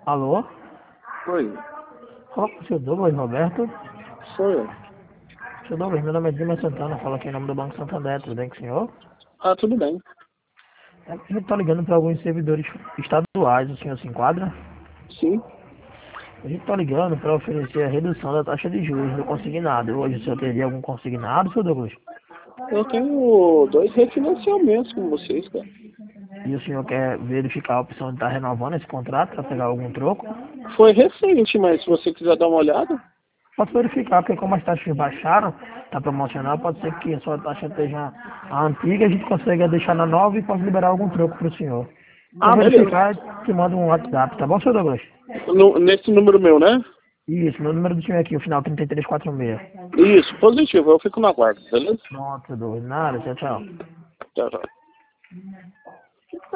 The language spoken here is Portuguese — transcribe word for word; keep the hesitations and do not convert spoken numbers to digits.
Alô? Oi, Fala com o seu Douglas Roberto. sou eu. Seu Douglas, meu nome é Dima Santana, falo aqui em nome do Banco Santander, tudo bem com o senhor? Ah, tudo bem. É, a gente tá ligando para alguns servidores estaduais, o senhor se enquadra? Sim. A gente tá ligando para oferecer a redução da taxa de juros do consignado. Hoje o senhor teria algum consignado, seu Douglas? Eu tenho dois refinanciamentos com vocês, cara. E o senhor quer verificar a opção de estar renovando esse contrato para pegar algum troco? Foi recente, mas se você quiser dar uma olhada. Pode verificar, porque como as taxas baixaram, tá promocional, pode ser que a sua taxa esteja a antiga, a gente consegue deixar na nova e pode liberar algum troco para o senhor. Para Ah, beleza. verificar, te manda um WhatsApp, tá bom, seu Douglas? No- nesse número meu, né? Isso, meu número do senhor aqui, o final trinta e três quarenta e seis. Isso, positivo. Eu fico na guarda, beleza? Pronto, seu Douglas. Nada, tchau, tchau. Tchau, tchau.